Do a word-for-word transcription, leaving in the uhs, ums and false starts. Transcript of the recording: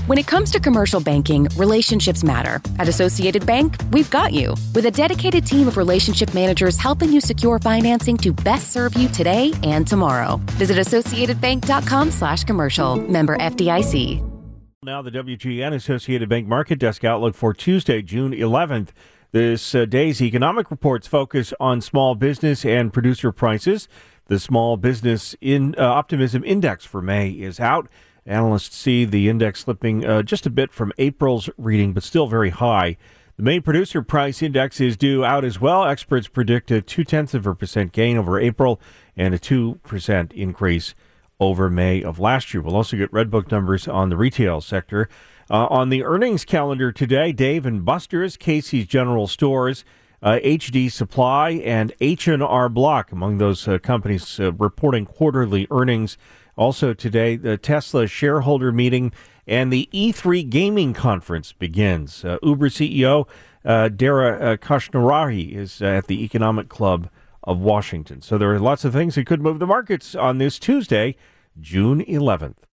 When it comes to commercial banking, relationships matter. At Associated Bank, we've got you. With a dedicated team of relationship managers helping you secure financing to best serve you today and tomorrow. Visit associatedbank.com slash commercial. Member F D I C. Now the W G N Associated Bank Market Desk outlook for Tuesday, June eleventh. This uh, day's economic reports focus on small business and producer prices. The Small Business in uh, Optimism Index for May is out. Analysts see the index slipping uh, just a bit from April's reading, but still very high. The May Producer Price Index is due out as well. Experts predict a two-tenths of a percent gain over April and a two percent increase over May of last year. We'll also get Redbook numbers on the retail sector. Uh, on the earnings calendar today, Dave and Buster's, Casey's General Stores, uh, H D Supply, and H and R Block among those uh, companies uh, reporting quarterly earnings. Also today, the Tesla shareholder meeting and the E three gaming conference begins. Uh, Uber C E O uh, Dara uh, Khosrowshahi is uh, at the Economic Club of Washington. So there are lots of things that could move the markets on this Tuesday, June eleventh.